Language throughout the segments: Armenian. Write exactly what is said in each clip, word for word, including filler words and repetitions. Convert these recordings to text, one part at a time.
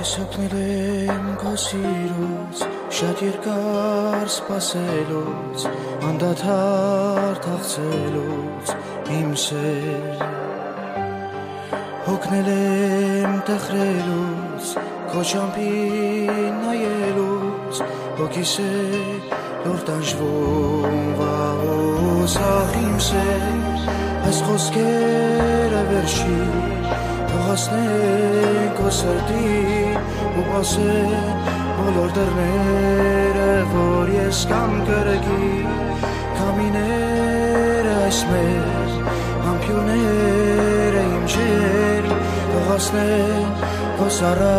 Սոպնել քո սիրուց, շատ երկար սպասելուց, անդադար թախծելուց, իմ սեր Հոգնել եմ տխրելուց, քո ճամփին նայելուց, հոգիս է լոր տանջվում վաղուց, ախ իմ սեր, այս խոսքերը վերջի Թողասնեն քո սրտին ու բացեն բոլոր դռները, որ ես կամ կրկի Քամիները այս մեր ամփյուրները իմ ջեր Թողասնեն քո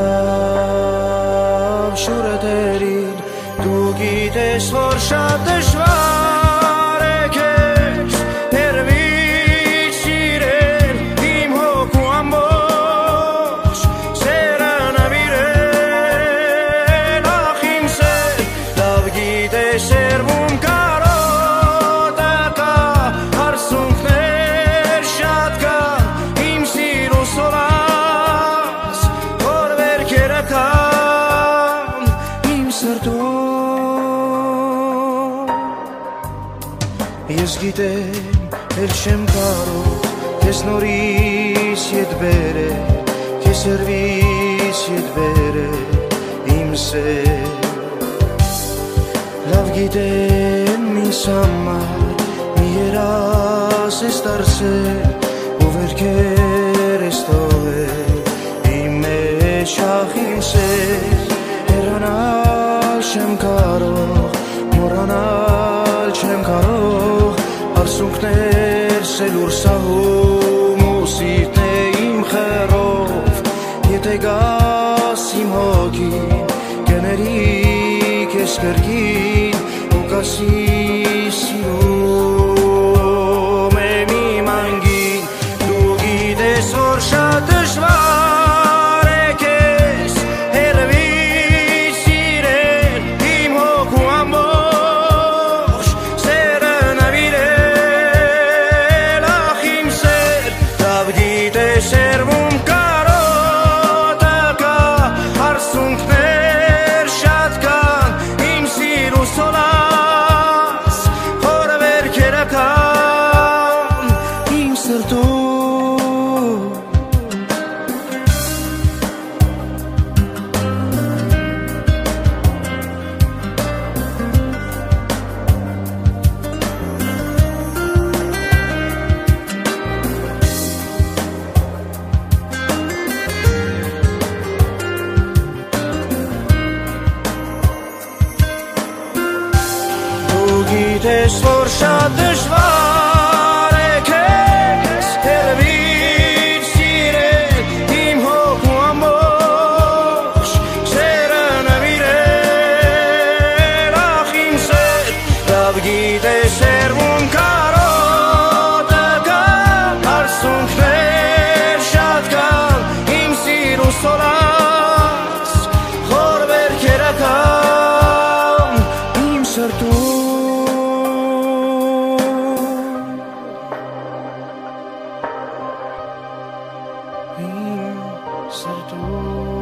սառավ շուրը դերին Դու գիտես, որ շատ դժվար է քեզ հեռվից սիրել իմ հոգու ամբողջ սերը նվիրել ախ իմ սեր լավ գիտես սերվում կարոտը կա հարսունքներ շատ կան իմ սիրու սորած որ վերքերը կան իմ սրտում Ես գիտեմ, էլ չեմ կարող Քեզ նորից ետ բերել Քեզ հեռվից ետ բերել Իմ սեր Լավ գիտեմ ինձ համար Մի երաս ես դարձել Ու վերքեր ես թողել Իմ մեջ ախ իմ սեր Հեռանալ չեմ կարող Մոռանալ չեմ կարող Արսունքներ սելուր սահում ու սիրտն է իմ խեռով Եթե գաս իմ հոգին կների քեզ կրկին ու կասի սիրում եմ իմ անգին Դու գիտես որ շատ դժվար է քեզ հեռվից սիրել իմ հոգու ամբողջ սերը նվիրել ախ իմ սեր լավ գիտես սերվում կարոտը կա հարսունքներ շատ կան իմ սիրու սոլած որ վերքերը կան իմ սրտում Գիտես, որ շատ դժվար է քեզ հեռվից սիրել իմ հոգու ամբողջ սերը նվիրել ախ իմ սեր լավ գիտես սերվում կարոտը կա հարսունքներ շատ կան իմ սիրու սորած որ վերքերը կան իմ սրտում Sırtım